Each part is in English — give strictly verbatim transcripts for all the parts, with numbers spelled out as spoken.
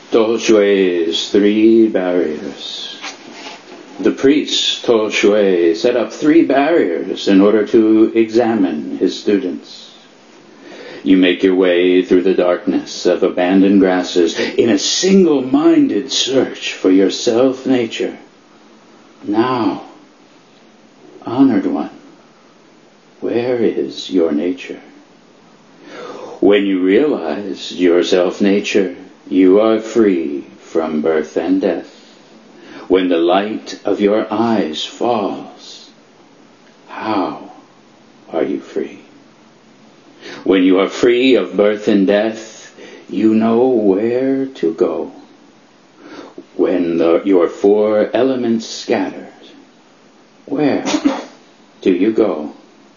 Toshui's three barriers. The priest, Toshui, set up three barriers in order to examine his students. You make your way through the darkness of abandoned grasses in a single-minded search for your self-nature. Now, honored one, where is your nature? When you realize your self-nature, you are free from birth and death. When the light of your eyes falls, how are you free? When you are free of birth and death, you know where to go. When the, your four elements scatter, where do you go?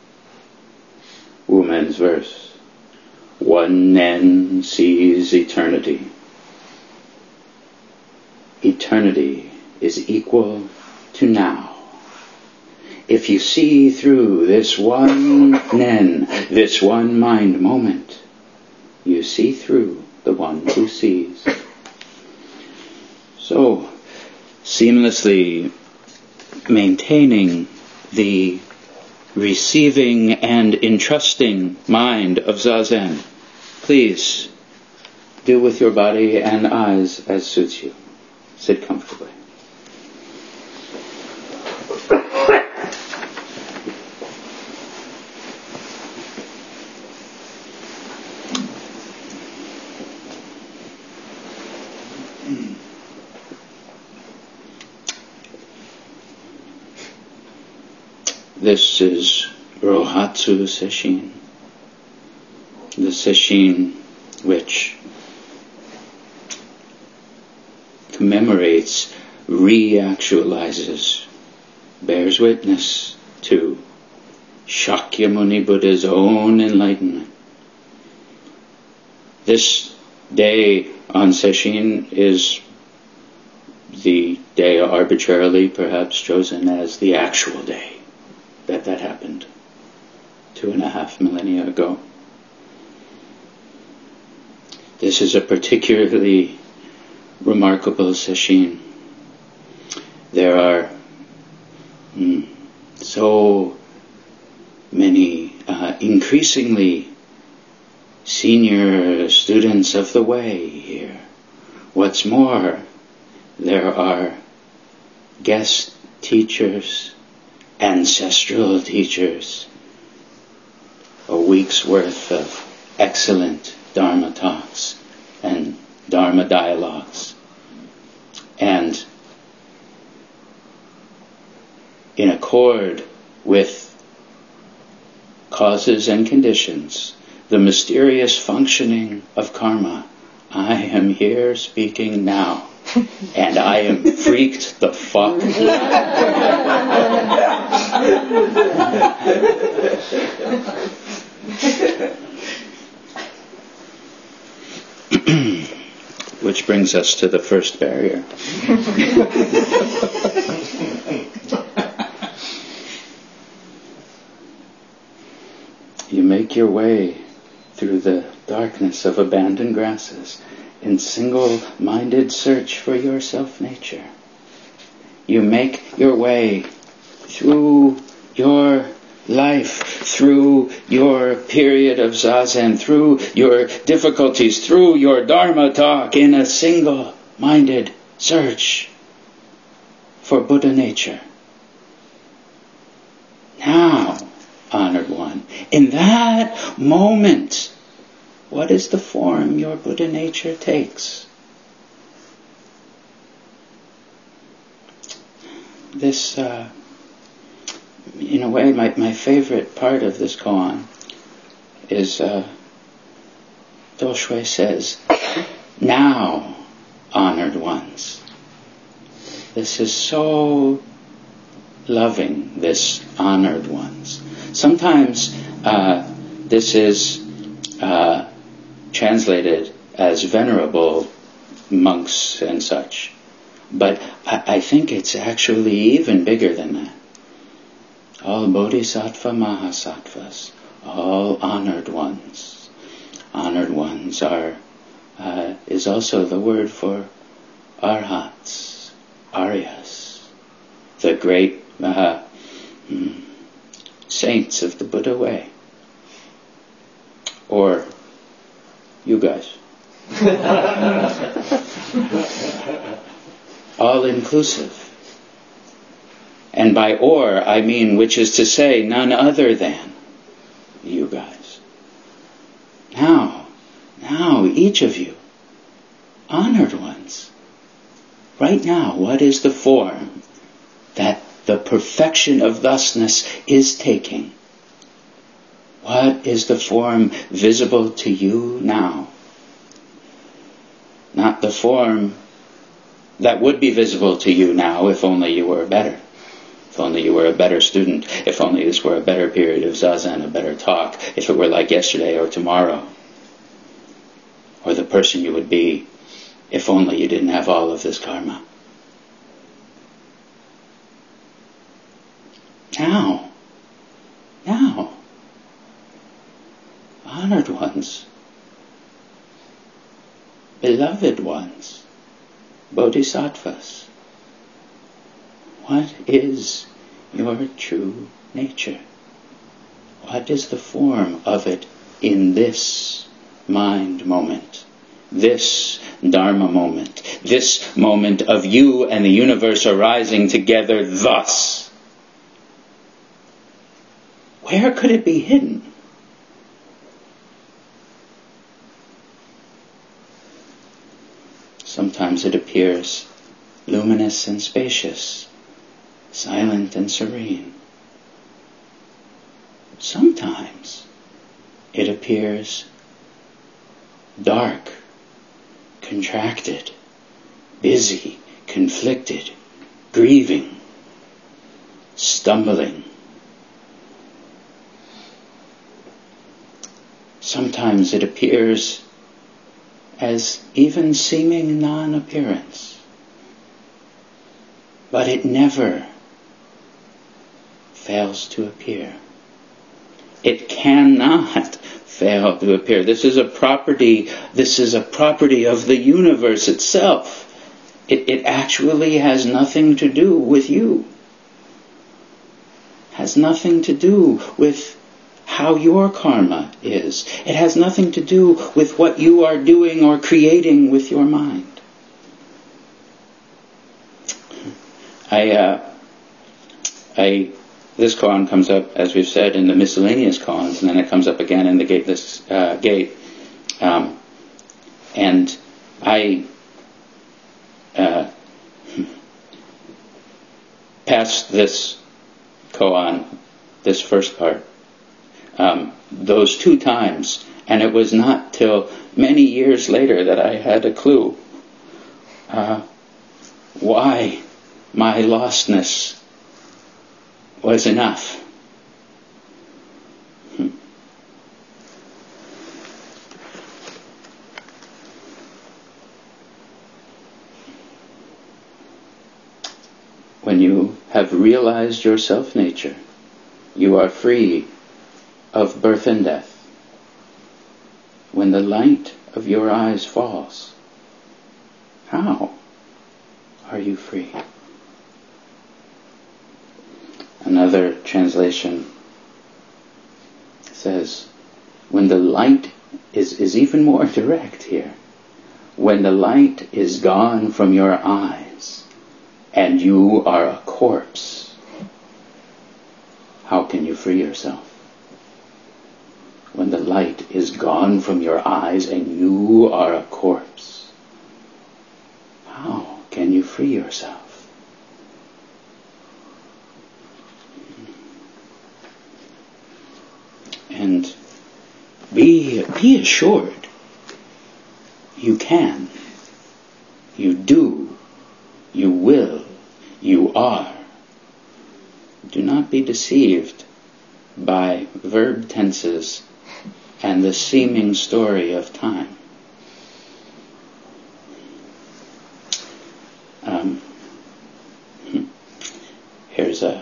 Woman's verse. One Nen sees eternity. Eternity is equal to now. If you see through this one Nen, this one mind moment, you see through the one who sees. So, seamlessly maintaining the receiving and entrusting mind of Zazen, please do with your body and eyes as suits you. Sit comfortably. This is Rohatsu Sesshin, the Sesshin which commemorates, re-actualizes, bears witness to Shakyamuni Buddha's own enlightenment. This day on Sesshin is the day arbitrarily perhaps chosen as the actual day that that happened two and a half millennia ago. This is a particularly remarkable Sesshin. There are mm, so many uh, increasingly senior students of the way here. What's more, there are guest teachers, ancestral teachers, a week's worth of excellent Dharma talks and Dharma dialogues. And in accord with causes and conditions, the mysterious functioning of karma, I am here speaking now. And I am freaked the fuck. Which brings us to the first barrier. You make your way through the darkness of abandoned grasses in single-minded search for your self-nature. You make your way through your life, through your period of Zazen, through your difficulties, through your Dharma talk in a single-minded search for Buddha nature. Now, honored one, in that moment, what is the form your Buddha nature takes? This, uh, in a way, my, my favorite part of this koan is uh, Doshui says, now, honored ones. This is so loving, this honored ones. Sometimes uh, this is uh, translated as venerable monks and such. But I, I think it's actually even bigger than that. All bodhisattva mahasattvas, all honored ones. Honored ones are uh, is also the word for arhats, aryas, the great uh, saints of the Buddha way. Or you guys. All inclusive. And by or, I mean, which is to say, none other than you guys. Now, now, each of you, honored ones, right now, what is the form that the perfection of thusness is taking? What is the form visible to you now? Not the form that would be visible to you now if only you were better. If only you were a better student. If only this were a better period of zazen, a better talk. If it were like yesterday or tomorrow. Or the person you would be if only you didn't have all of this karma. Now. Now. Honored ones. Beloved ones. Bodhisattvas. What is your true nature? What is the form of it in this mind moment? This Dharma moment? This moment of you and the universe arising together thus? Where could it be hidden? Sometimes it appears luminous and spacious, silent and serene. Sometimes it appears dark, contracted, busy, conflicted, grieving, stumbling. Sometimes it appears as even seeming non-appearance. But it never fails to appear. It cannot fail to appear. This is a property, this is a property of the universe itself. It, it actually has nothing to do with you. Has nothing to do with how your karma is. It has nothing to do with what you are doing or creating with your mind. I, uh, I, this koan comes up, as we've said, in the miscellaneous koans, and then it comes up again in the gateless uh, gate. Um, and I uh, passed this koan, this first part, um, those two times, and it was not till many years later that I had a clue uh, why my lostness was enough. Hmm. When you have realized your self-nature, you are free of birth and death. When the light of your eyes falls, how are you free? Another translation says, when the light is, is even more direct here. When the light is gone from your eyes and you are a corpse, how can you free yourself? When the light is gone from your eyes and you are a corpse, how can you free yourself? And be, be assured, you can, you do, you will, you are. Do not be deceived by verb tenses and the seeming story of time. Um, here's a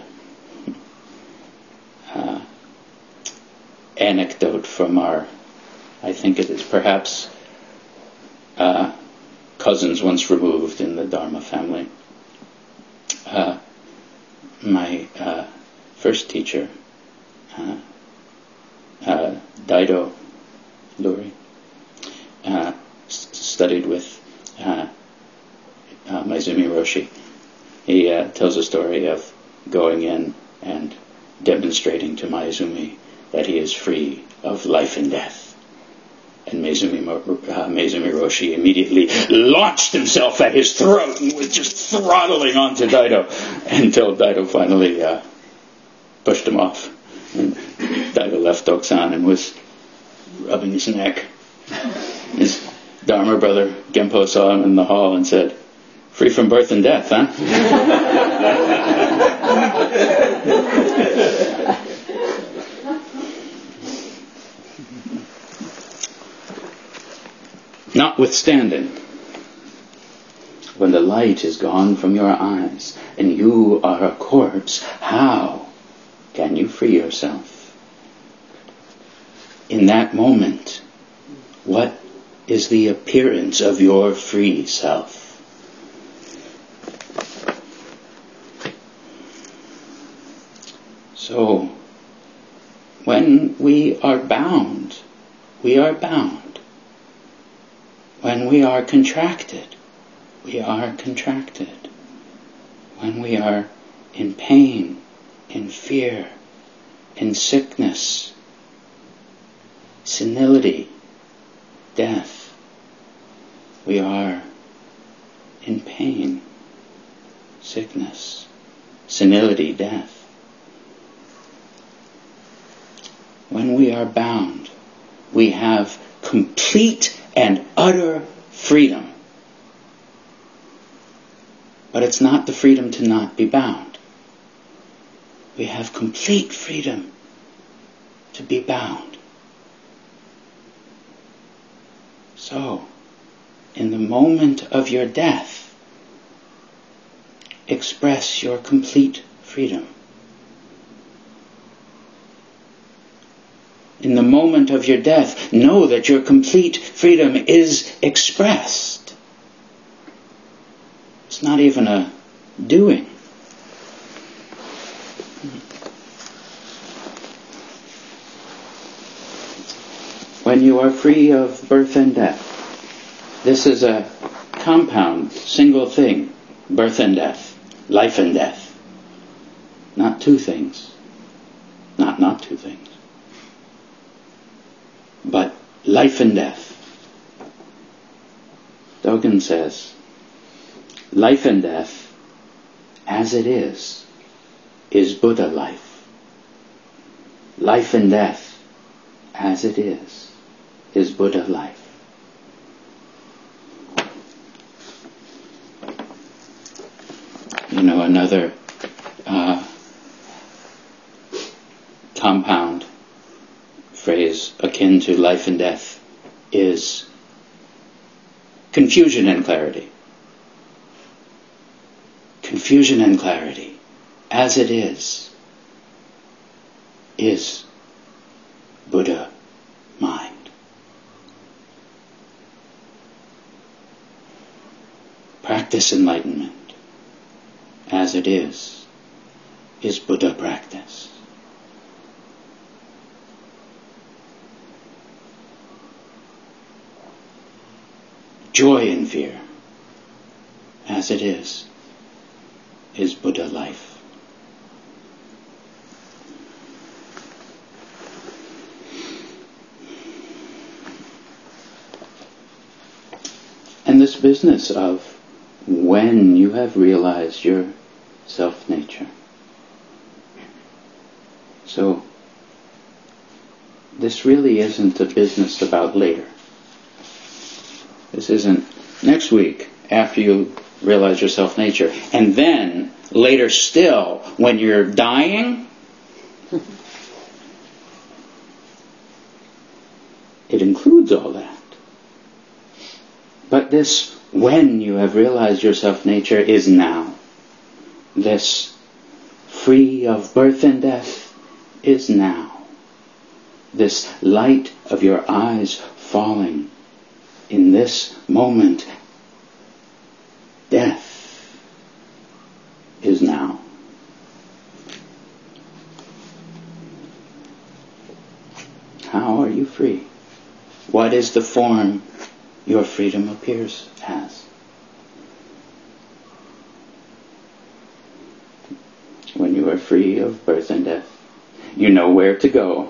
uh, anecdote from our, I think it is perhaps cousins once removed in the Dharma family. Uh, my uh, first teacher, uh, uh, Daido Luri, uh, s- studied with uh, uh, Maezumi Roshi. He uh, tells a story of going in and demonstrating to Maezumi that he is free of life and death. And Maezumi, uh, Maezumi Roshi immediately launched himself at his throat and was just throttling onto Daido until Daido finally uh, pushed him off. And Daido left Dokusan and was rubbing his neck. His Dharma brother Genpo saw him in the hall and said, "Free from birth and death, huh?" Notwithstanding, when the light is gone from your eyes and you are a corpse, how can you free yourself? In that moment, what is the appearance of your free self? So, when we are bound, we are bound. When we are contracted, we are contracted. When we are in pain, in fear, in sickness, senility, death, we are in pain, sickness, senility, death. When we are bound, we have complete and utter freedom. But it's not the freedom to not be bound. We have complete freedom to be bound. So, in the moment of your death, express your complete freedom. In the moment of your death, know that your complete freedom is expressed. It's not even a doing. When you are free of birth and death, this is a compound, single thing, birth and death, life and death. Not two things. Not not two things. But life and death. Dogen says, life and death, as it is, is Buddha life. Life and death, as it is, is Buddha life. You know, another uh, compound phrase akin to life and death is confusion and clarity. Confusion and clarity, as it is, is Buddha mind. Practice enlightenment, as it is, is Buddha practice. Joy and fear, as it is, is Buddha life. And this business of when you have realized your self-nature. So, this really isn't a business about later. This isn't next week after you realize your self-nature. And then, later still, when you're dying, it includes all that. But this, when you have realized your self-nature, is now. This, free of birth and death, is now. This light of your eyes falling in this moment free? What is the form your freedom appears as? When you are free of birth and death, you know where to go.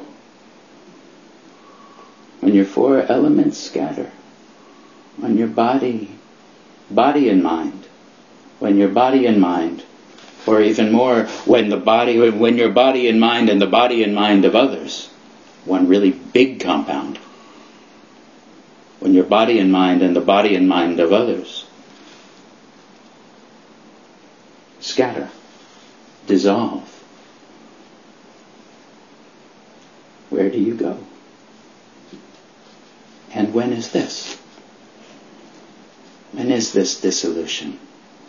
When your four elements scatter, when your body, body and mind, when your body and mind, or even more, when the body, when your body and mind and the body and mind of others, one really big compound, when your body and mind and the body and mind of others scatter, dissolve, where do you go? And when is this? When is this dissolution?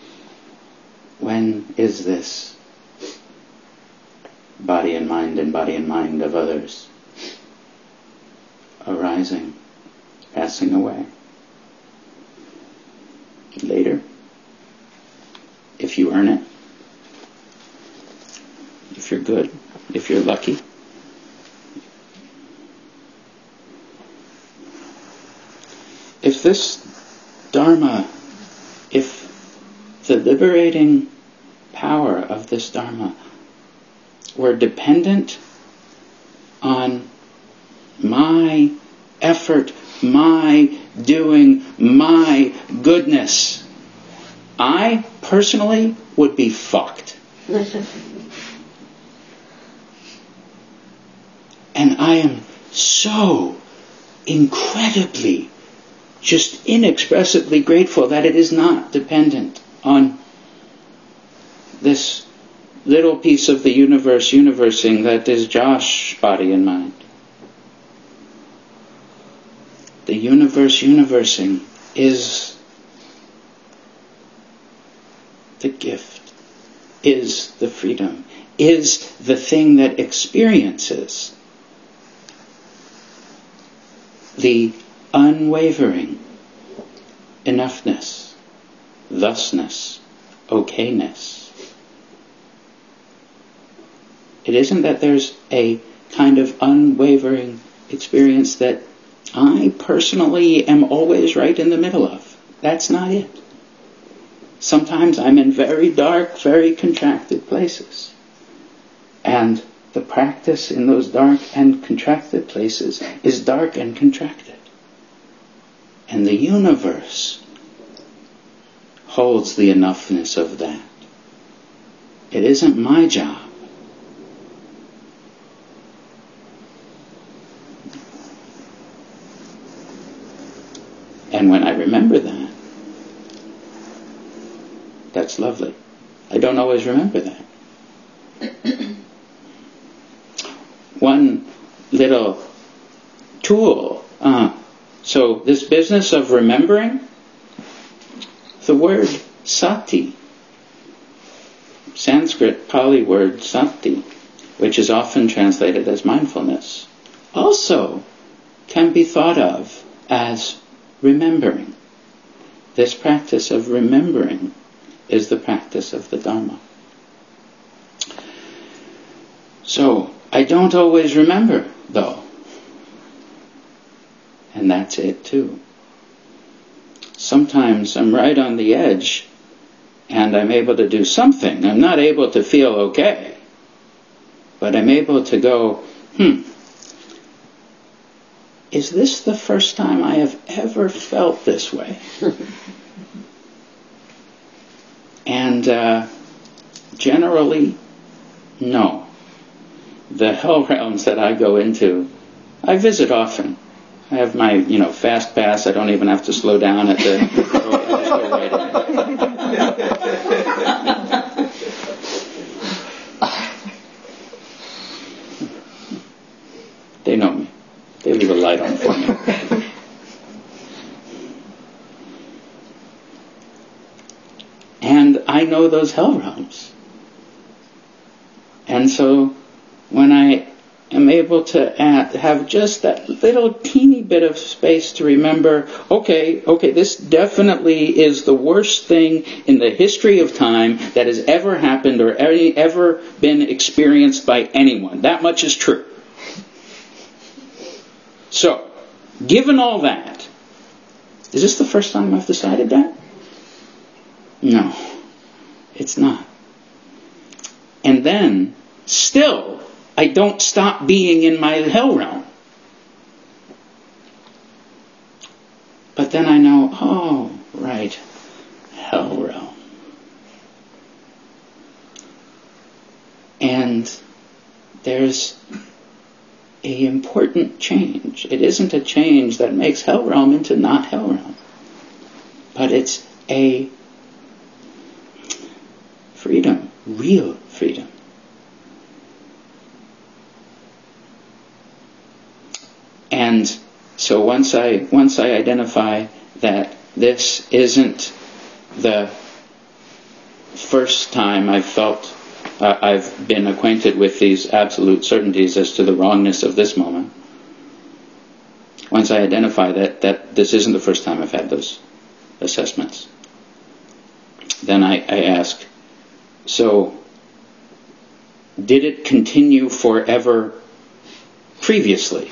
When is this body and mind and body and mind of others arising, passing away? Later, if you earn it, if you're good, if you're lucky. If this Dharma, if the liberating power of this Dharma were dependent on my effort, my doing, my goodness, I personally would be fucked. And I am so incredibly, just inexpressibly grateful that it is not dependent on this little piece of the universe universing that is Josh, body and mind. The universe universing is the gift, is the freedom, is the thing that experiences the unwavering enoughness, thusness, okayness. It isn't that there's a kind of unwavering experience that I personally am always right in the middle of. That's not it. Sometimes I'm in very dark, very contracted places. And the practice in those dark and contracted places is dark and contracted. And the universe holds the enoughness of that. It isn't my job. And when I remember that, that's lovely. I don't always remember that. One little tool. Uh, so this business of remembering, the word sati, Sanskrit Pali word sati, which is often translated as mindfulness, also can be thought of as remembering. This practice of remembering is the practice of the Dharma. So, I don't always remember, though. And that's it, too. Sometimes I'm right on the edge, and I'm able to do something. I'm not able to feel okay, but I'm able to go, hmm, is this the first time I have ever felt this way? And uh, generally, no. The hell realms that I go into, I visit often. I have my, you know, fast pass. I don't even have to slow down at the. I just go right in. They know me. They leave a light on for me. And I know those hell realms. And so when I am able to add, have just that little teeny bit of space to remember, okay, okay, this definitely is the worst thing in the history of time that has ever happened or any, ever been experienced by anyone. That much is true. So, given all that, is this the first time I've decided that? No, it's not. And then, still, I don't stop being in my hell realm. But then I know, oh, right, hell realm. And there's a important change. It isn't a change that makes hell realm into not hell realm. But it's a freedom, real freedom. And so once I once I identify that this isn't the first time I've felt uh, I've been acquainted with these absolute certainties as to the wrongness of this moment, once I identify that, that this isn't the first time I've had those assessments, then I, I ask, so did it continue forever previously?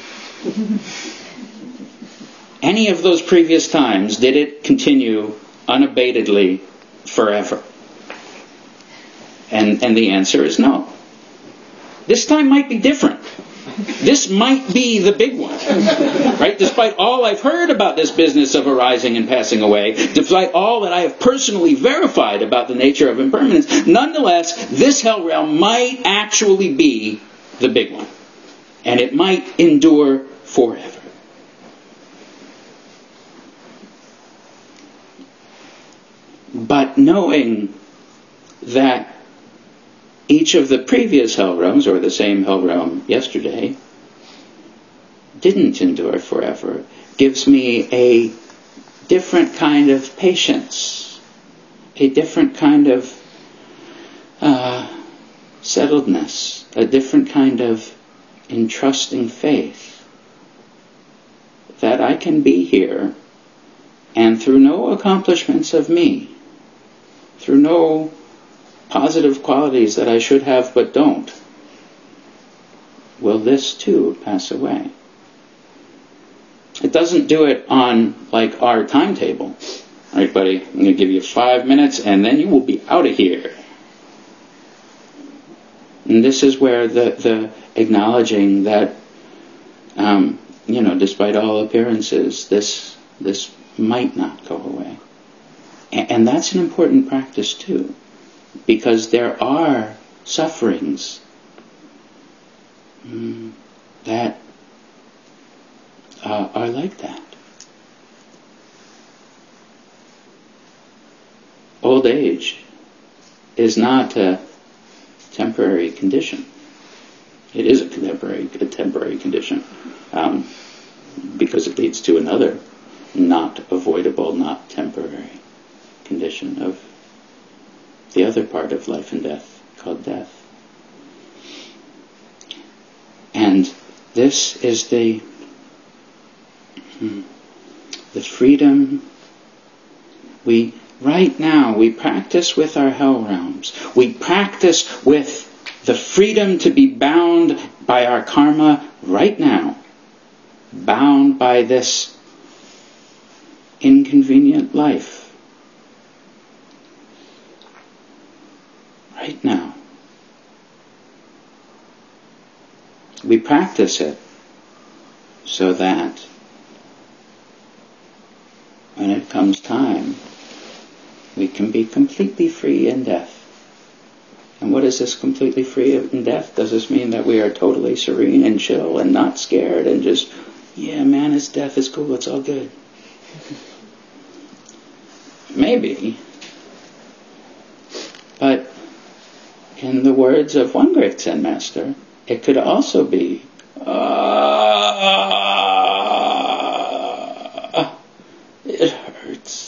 Any of those previous times, did it continue unabatedly forever? And and the answer is no. This time might be different. This might be the big one. Right? Despite all I've heard about this business of arising and passing away, despite all that I have personally verified about the nature of impermanence, nonetheless, this hell realm might actually be the big one. And it might endure forever. But knowing that each of the previous hell realms, or the same hell realm yesterday, didn't endure forever, gives me a different kind of patience, a different kind of uh, settledness, a different kind of entrusting faith that I can be here, and through no accomplishments of me, through no positive qualities that I should have but don't, will this too pass away. It doesn't do it on like our timetable. All right, buddy, I'm going to give you five minutes and then you will be out of here. And this is where the, the acknowledging that, um, you know, despite all appearances, this this might not go away. And, and that's an important practice too, because there are sufferings mm, that uh, are like that. Old age is not a temporary condition. It is a temporary, a temporary condition um, because it leads to another not avoidable, not temporary condition of the other part of life and death, called death. And this is the the freedom we right now we practice with our hell realms. We practice with the freedom to be bound by our karma right now, bound by this inconvenient life right now. We practice it so that when it comes time, we can be completely free in death. And what is this completely free in death? Does this mean that we are totally serene and chill and not scared and just, yeah, man, it's death, it's cool, it's all good? Maybe. But in the words of one great Zen master, it could also be, uh, it hurts.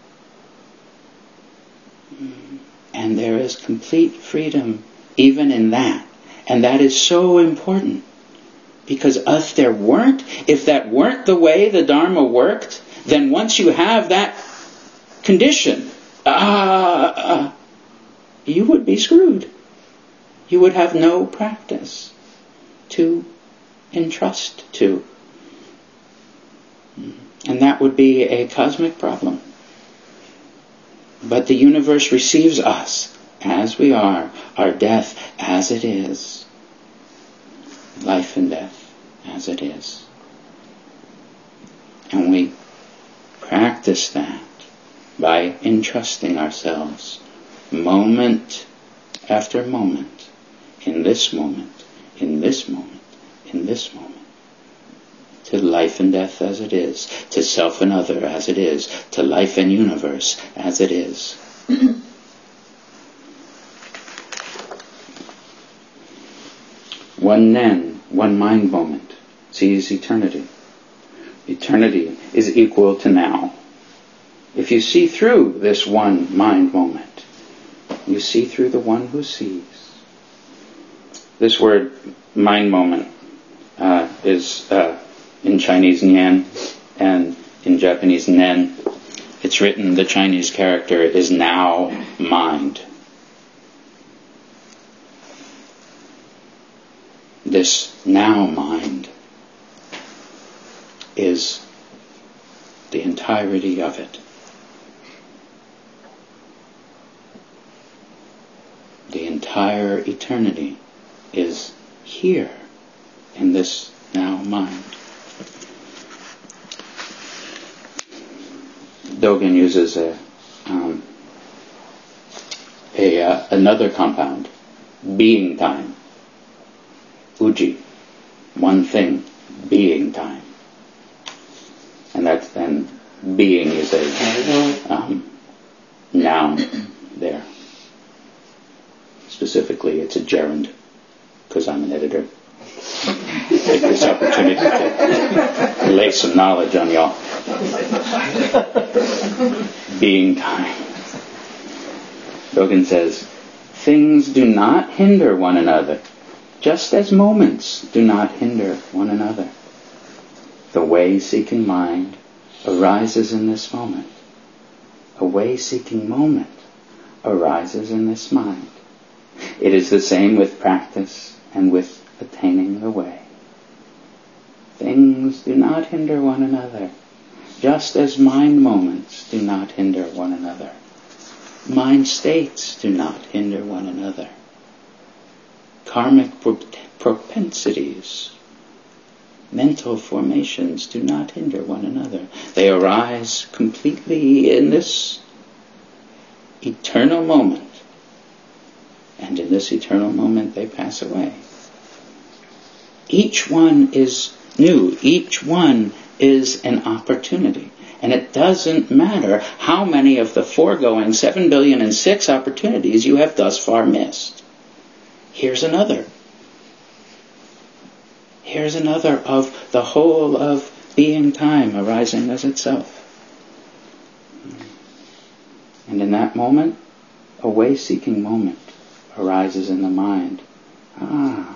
And there is complete freedom even in that. And that is so important. Because if there weren't, if that weren't the way the Dharma worked, then once you have that condition, ah, uh, you would be screwed. You would have no practice to entrust to. And that would be a cosmic problem. But the universe receives us as we are, our death as it is, life and death as it is. And we practice that by entrusting ourselves moment after moment, in this moment, in this moment, in this moment, to life and death as it is, to self and other as it is, to life and universe as it is. One Nen, one mind moment, sees eternity. Eternity is equal to now. If you see through this one mind moment, you see through the one who sees. This word, mind moment, uh, is uh, in Chinese Nian and in Japanese Nen. It's written, the Chinese character is now mind. This now mind is the entirety of it. The entire eternity is here in this now mind. Dogen uses a, um, a uh, another compound, being time. Uji, one thing, being time. And that's then, being is a um, noun there. Specifically, it's a gerund, because I'm an editor. Take this opportunity to lay some knowledge on y'all. Being time. Dogen says, things do not hinder one another, just as moments do not hinder one another. The way-seeking mind arises in this moment. A way-seeking moment arises in this mind. It is the same with practice and with attaining the way. Things do not hinder one another, just as mind moments do not hinder one another. Mind states do not hinder one another. Karmic pro- propensities, mental formations do not hinder one another. They arise completely in this eternal moment. And in this eternal moment they pass away. Each one is new. Each one is an opportunity. And it doesn't matter how many of the foregoing seven billion and six opportunities you have thus far missed. Here's another. Here's another of the whole of being time arising as itself. And in that moment, a way-seeking moment arises in the mind. Ah,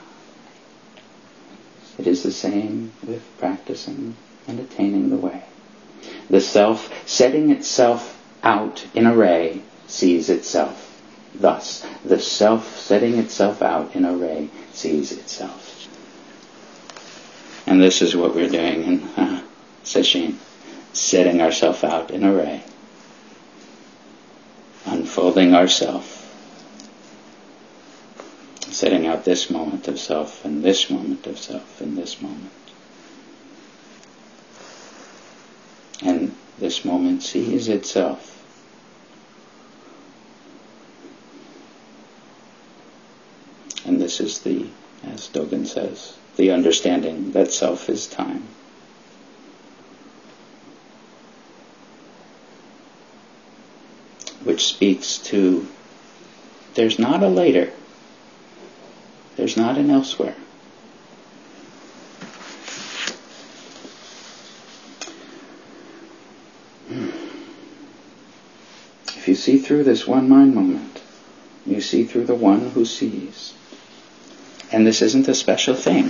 it is the same with practicing and attaining the way. The self, setting itself out in array, sees itself. Thus, the self setting itself out in array sees itself. And this is what we're doing in uh, Sesshin, setting ourselves out in array, unfolding ourself. Setting out this moment of self, and this moment of self, and this moment. And this moment sees itself. And this is the, as Dogen says, the understanding that self is time. Which speaks to, there's not a later. There's not an elsewhere. If you see through this one mind moment, you see through the one who sees. And this isn't a special thing.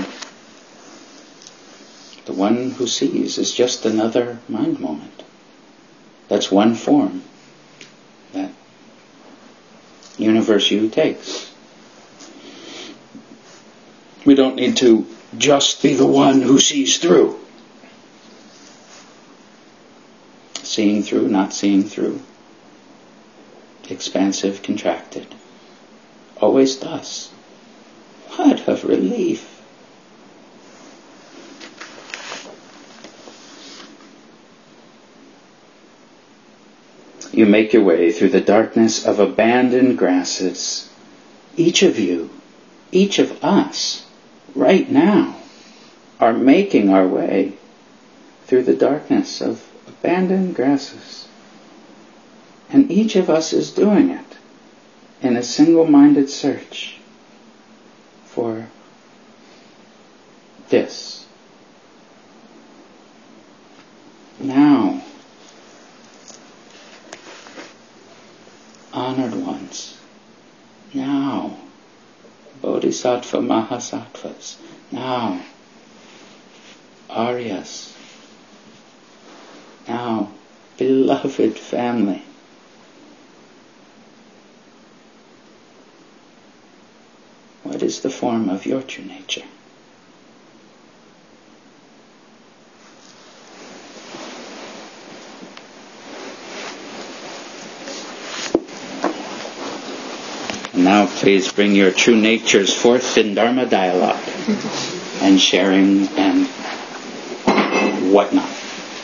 The one who sees is just another mind moment. That's one form that universe you takes. We don't need to just be the one who sees through. seeing through, not seeing through, expansive, contracted, always thus. What a relief! You make your way through the darkness of abandoned grasses. Each of you, each of us, right now, are making our way through the darkness of abandoned grasses. And each of us is doing it in a single-minded search for this. Now, honored ones, now, Bodhisattva Mahasattvas, now, Aryas, now, beloved family, what is the form of your true nature? And now please bring your true natures forth in Dharma dialogue and sharing and whatnot.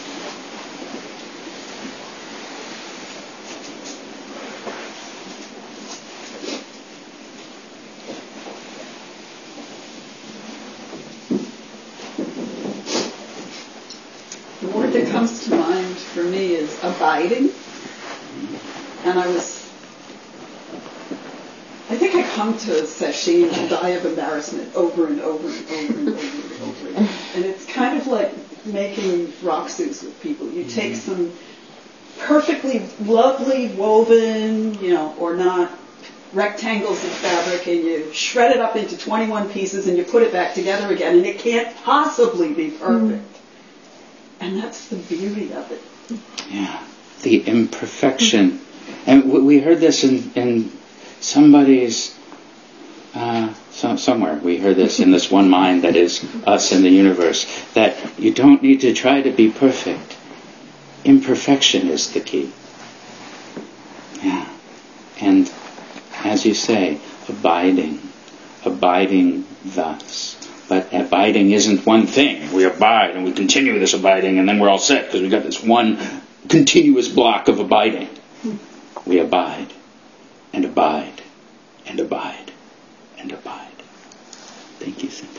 The word that comes to mind for me is abiding. And I was I think I come to sesshin and die of embarrassment over and over and over and over and over again. And it's kind of like making roxus with people. You take some perfectly lovely woven, you know, or not, rectangles of fabric and you shred it up into twenty-one pieces and you put it back together again and it can't possibly be perfect. Mm. And that's the beauty of it. Yeah, the imperfection. And we heard this in... in somebody's, uh, so, somewhere, we heard this in this one mind that is us in the universe, that you don't need to try to be perfect. Imperfection is the key. Yeah. And as you say, abiding, abiding thus. But abiding isn't one thing. We abide and we continue this abiding and then we're all set because we've got this one continuous block of abiding. We abide. And abide, and abide, and abide. Thank you, Cindy.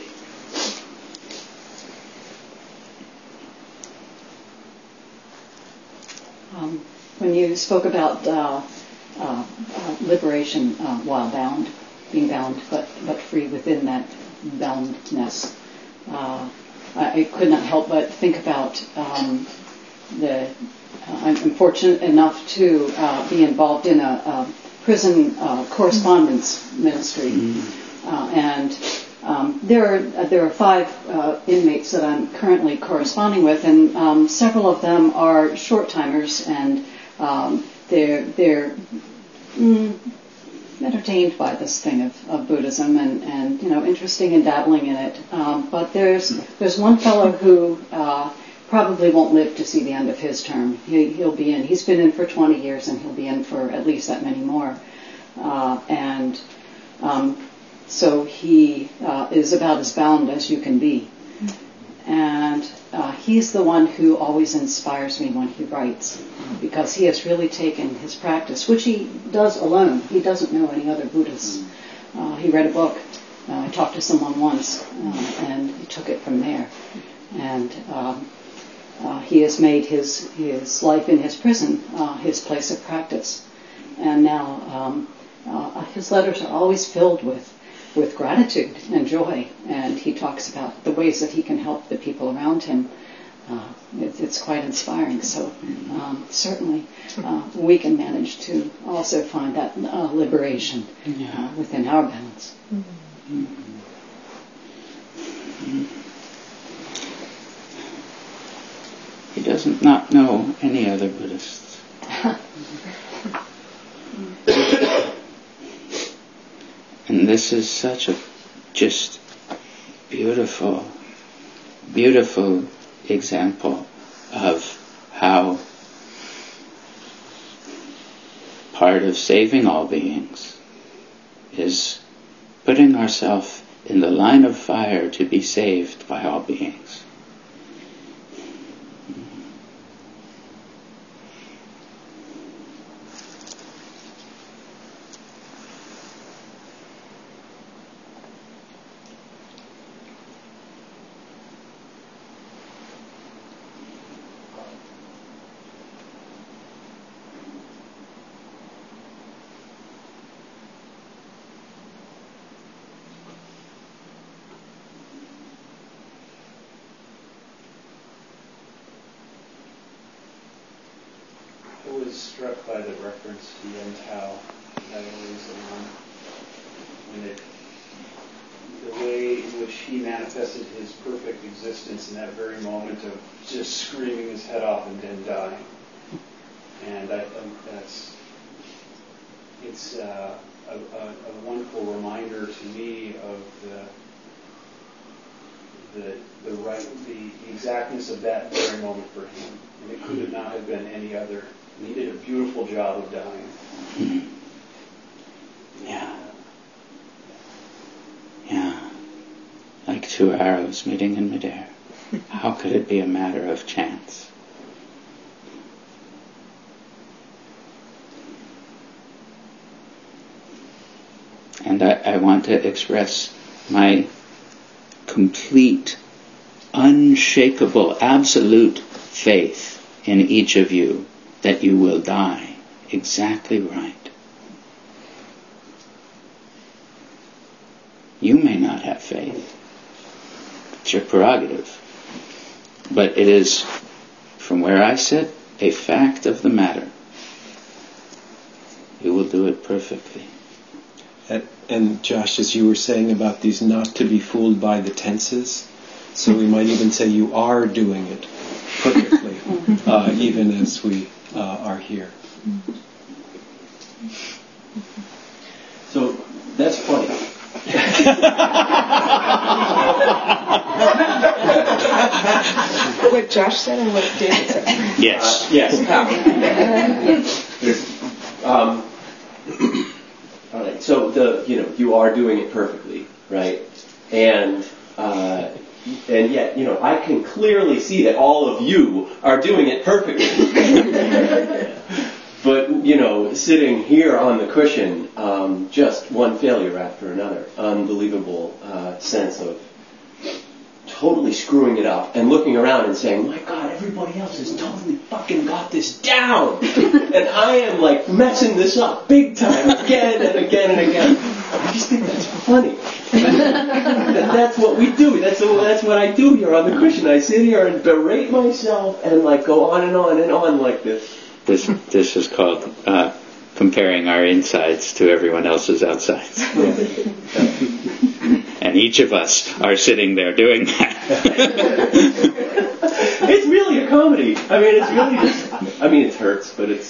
Um, when you spoke about uh, uh, uh, liberation uh, while bound, being bound but, but free within that boundness, uh, I, I could not help but think about um, the. Uh, I'm fortunate enough to uh, be involved in a, a prison uh, correspondence ministry, mm-hmm. uh, and um, there are uh, there are five uh, inmates that I'm currently corresponding with, and um, several of them are short timers, and um, they're they're mm, entertained by this thing of, of Buddhism, and, and you know interesting in dabbling in it. Um, but there's there's one fellow who uh, probably won't live to see the end of his term. He, he'll be in. He's been in for twenty years, and he'll be in for at least that many more. Uh, and um, so he uh, is about as bound as you can be. And uh, he's the one who always inspires me when he writes, because he has really taken his practice, which he does alone. He doesn't know any other Buddhists. Uh, he read a book. Uh, I talked to someone once, uh, and he took it from there. And um, Uh, he has made his his life in his prison uh, his place of practice, and now um, uh, his letters are always filled with with gratitude and joy. And he talks about the ways that he can help the people around him. Uh, it, it's quite inspiring. So um, certainly uh, we can manage to also find that uh, liberation uh, within our bounds. Mm-hmm. Mm-hmm. He doesn't not know any other Buddhists. And this is such a just beautiful, beautiful example of how part of saving all beings is putting ourselves in the line of fire to be saved by all beings. I was struck by the reference to Yen Tao that always um, when it, the way in which he manifested his perfect existence in that very moment of just screaming his head off and then dying. And I think that's it's uh, a, a, a wonderful reminder to me of the the the right the exactness of that very moment for him, and it could have not have been any other. And he did a beautiful job of dying. Mm. Yeah. Yeah. Like two arrows meeting in midair. How could it be a matter of chance? And I, I want to express my complete, unshakable, absolute faith in each of you that you will die exactly right. You may not have faith. It's your prerogative. But it is, from where I sit, a fact of the matter. You will do it perfectly. And, and Josh, as you were saying about these not to be fooled by the tenses, so we might even say you are doing it perfectly, uh, even as we uh, are here. So that's funny. What Josh said and what David said. Yes. Uh, yes. um, all right. So the you know you are doing it perfectly, right? And uh, and yet you know I can clearly see that all of you are doing it perfectly. But, you know, sitting here on the cushion, um, just one failure after another. Unbelievable uh, sense of totally screwing it up and looking around and saying, my God, everybody else has totally fucking got this down. And I am, like, messing this up big time again and again and again. I just think that's funny. that, that's what we do. That's, that's what I do here on the cushion. I sit here and berate myself and, like, go on and on and on like this. This this is called uh, comparing our insides to everyone else's outsides. Yeah. And each of us are sitting there doing that. It's really a comedy. I mean, it's really just, I mean, it hurts, but it's...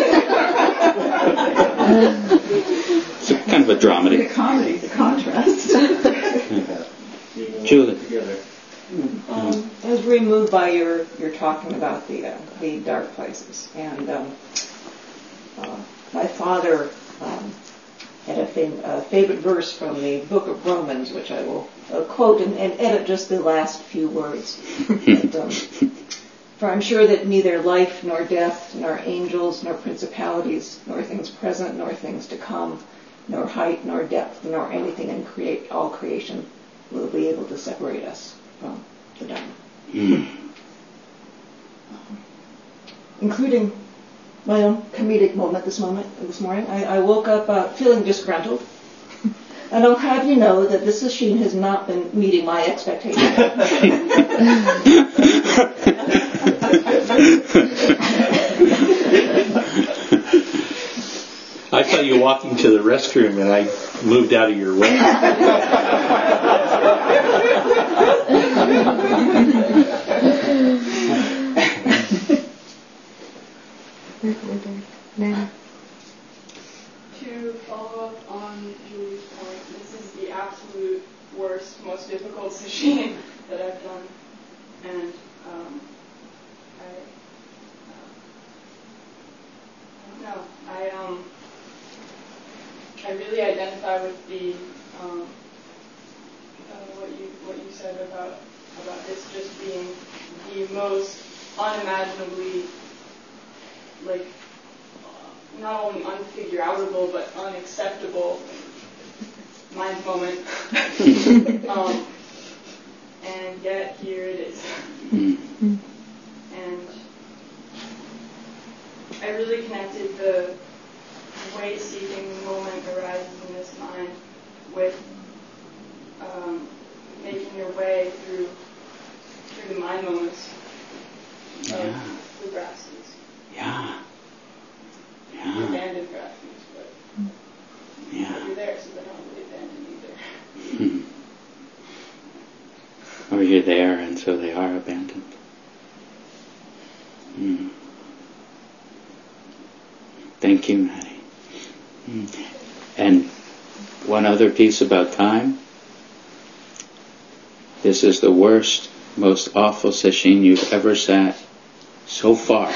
It's a kind of a dramedy. The comedy, the contrast. Julie. Um, I was really moved by your, your talking about the uh, the dark places, and um, uh, my father um, had a, fam- a favorite verse from the Book of Romans, which I will uh, quote and, and edit just the last few words. But, um, For I'm sure that neither life nor death, nor angels, nor principalities, nor things present, nor things to come, nor height, nor depth, nor anything in create all creation will be able to separate us from the Dharma. Mm. Including my own comedic moment this moment this morning. I, I woke up uh, feeling disgruntled. And I'll have you know that this sesshin has not been meeting my expectations. I saw you walking to the restroom and I moved out of your way. To follow up on Julie's point, this is the absolute worst, most difficult sesshin that I've done. And um, I, uh, I don't know, I, um, really identify with the um, uh, what you what you said about about this just being the most unimaginably, like, uh, not only unfigure-outable but unacceptable mind moment. um, and yet here it is. Mm. And I really connected the way-seeking moment arises in this mind with um, making your way through through the mind moments Yeah. of the Grasses. Yeah. The Yeah. abandoned Grasses, but, but Yeah. you're there, so they're not really abandoned either. Hmm. Or you're there and so they are abandoned. Hmm. Thank you, Maddie. Hmm. And one other piece about time. This is the worst, most awful sesshin you've ever sat so far.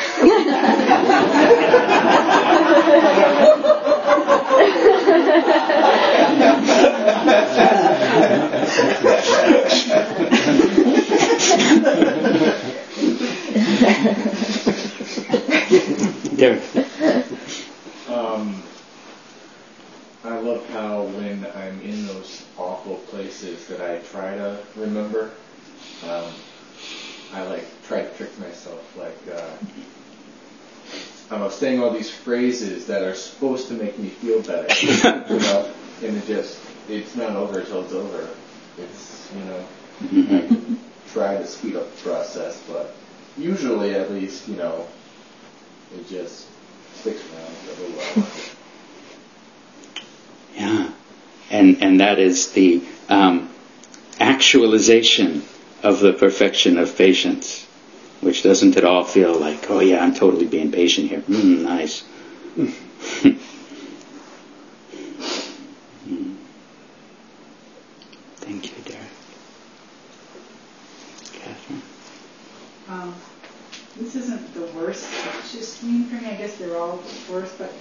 Derek. Um, I love how when I'm in those awful places that I try to remember, um, I like try to trick myself, like uh, I'm saying all these phrases that are supposed to make me feel better, you know, and it just, it's not over until it's over. It's, you know, Mm-hmm. I can try to speed up the process, but usually at least, you know, it just sticks around for a little while. Yeah, and and that is the um, actualization of the perfection of patience, which doesn't at all feel like, oh yeah, I'm totally being patient here. Mm, nice. Mm. Thank you, Derek. Catherine. Um, this isn't the worst sesshin for me. I guess they're all worse, but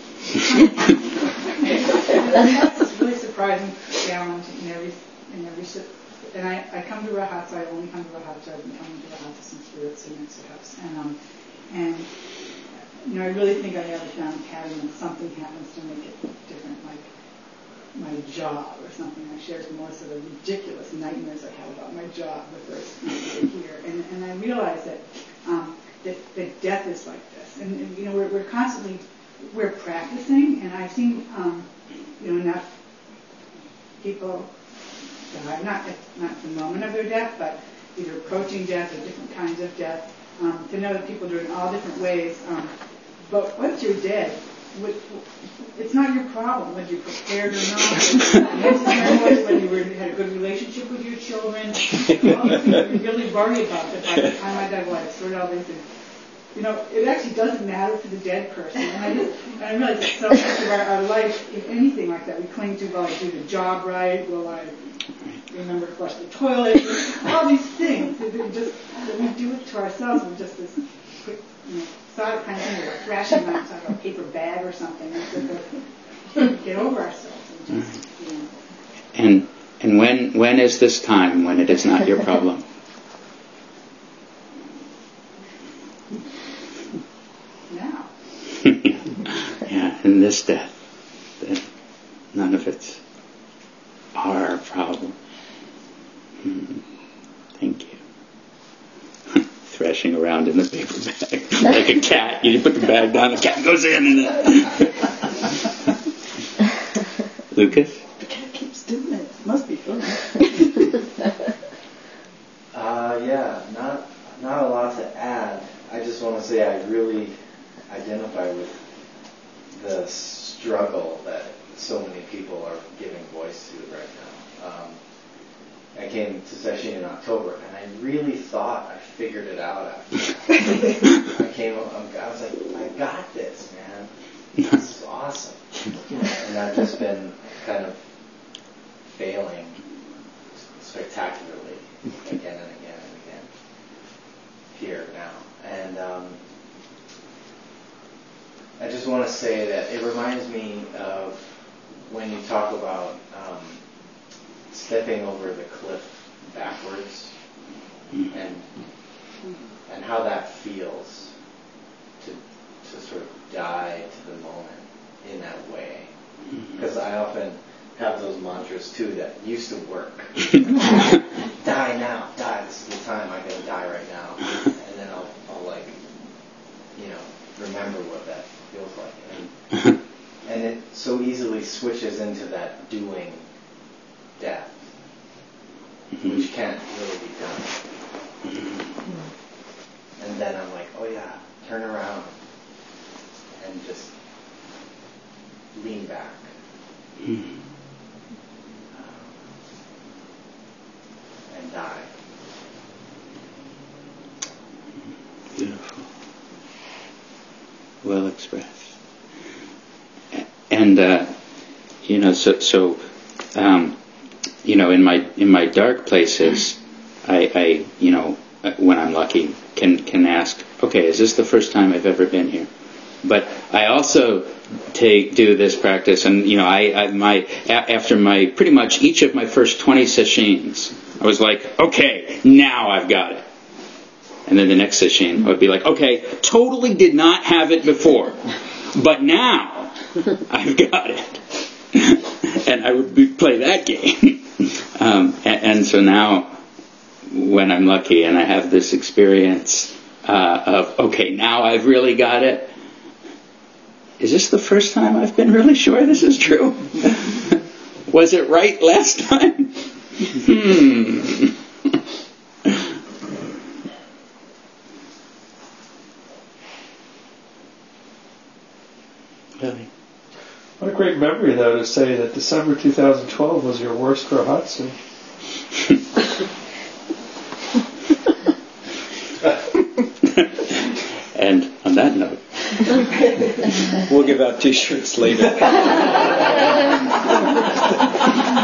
that's this really surprising challenge in every in every sit. And I, I come to Rahatsa. I only come to Rahatsa. I've been coming to Rahatsa since we were at Sunitsu House. And um, and you know, I really think I have a found pattern when something happens to make it different, like my job or something. I shared more sort of ridiculous nightmares I have about my job the first time we were here. And and I realized that um, that that death is like this. And, and you know, we're we're constantly we're practicing, and I've seen um, you know enough people die, not at, not at the moment of their death, but either approaching death or different kinds of death. Um, to know that people do it in all different ways. Um, but once you're dead, it's not your problem whether you're prepared or not, whether you were, had a good relationship with your children. All these things you really worry about that by the time I die, well, I sorted all this. And, you know, it actually doesn't matter for the dead person. And I, just, and I realize that so much of our, our life, if anything like that, we cling to, will I do the job right? Will I remember to flush the toilet? All these things. That we just that we do it to ourselves with just this quick, you know, thought kind of thing, like thrashing around talking about a paper bag or something. And so get over ourselves and just, you know. And and when when is this time when it is not your problem? Now. Yeah, in this death, that none of it's our problem. Hmm. Thank you. Thrashing around in the paper bag like a cat. You put the bag down, the cat goes in, and then Lucas. The cat keeps doing it. It must be fun. uh, yeah, not not a lot to add. I just want to say I really identify with the struggle that so many people are giving voice to right now. Um, I came to Sesshin in October, and I really thought I figured it out after that. I came, I was like, I got this, man. This is awesome. And I've just been kind of failing spectacularly again and again and again here now. And um, I just want to say that it reminds me of when you talk about um, stepping over the cliff backwards, and and how that feels to to sort of die to the moment in that way. Because I often have those mantras too that used to work. Die now, die. This is the time. I gotta die right now, and then I'll, I'll like, you know, remember what that feels like, and and it so easily switches into that doing death, which can't really be done. And then I'm like, oh yeah, turn around and just lean back. Um, and die. Beautiful. Well expressed. And uh, you know, so so um, you know, in my in my dark places, I, I you know, when I'm lucky, can can ask, okay, is this the first time I've ever been here? But I also take do this practice, and you know, I, I my a, after my pretty much each of my first twenty sessions, I was like, okay, now I've got it. And then the next session, I would be like, okay, totally did not have it before, but now I've got it, and I would be, play that game. um, and, and so now, when I'm lucky and I have this experience uh, of, okay, now I've really got it. Is this the first time I've been really sure this is true? Was it right last time? hmm. Really? What a great memory, though, to say that December two thousand twelve was your worst Rohatsu. And on that note, we'll give out T-shirts later.